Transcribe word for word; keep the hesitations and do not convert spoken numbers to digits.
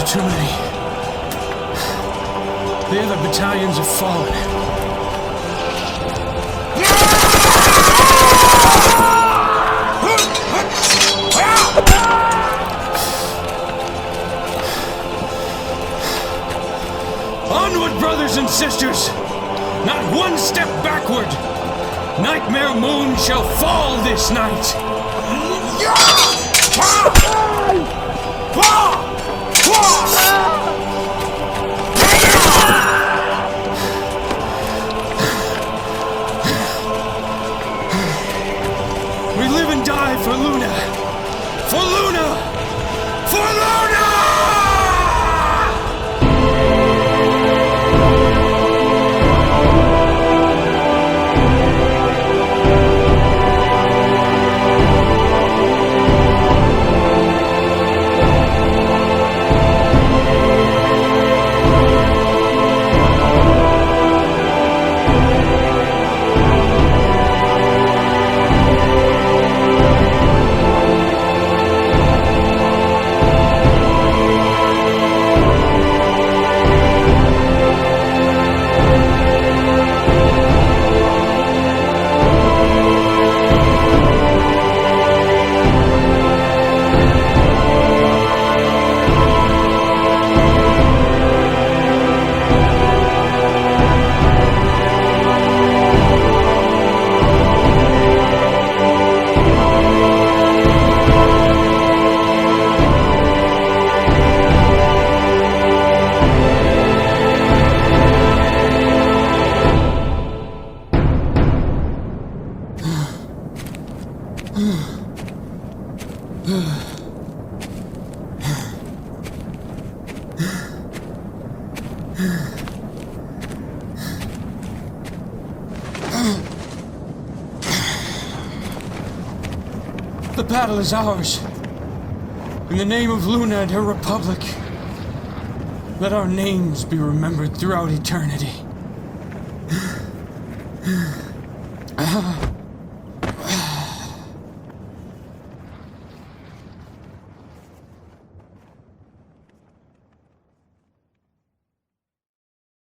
are too many. The other battalions have fallen. Onward, brothers and sisters! Not one step backward! Nightmare Moon shall fall this night! We live and die for Luna! For Luna! For Luna! The battle is ours. In the name of Luna and her republic, let our names be remembered throughout eternity. Ah.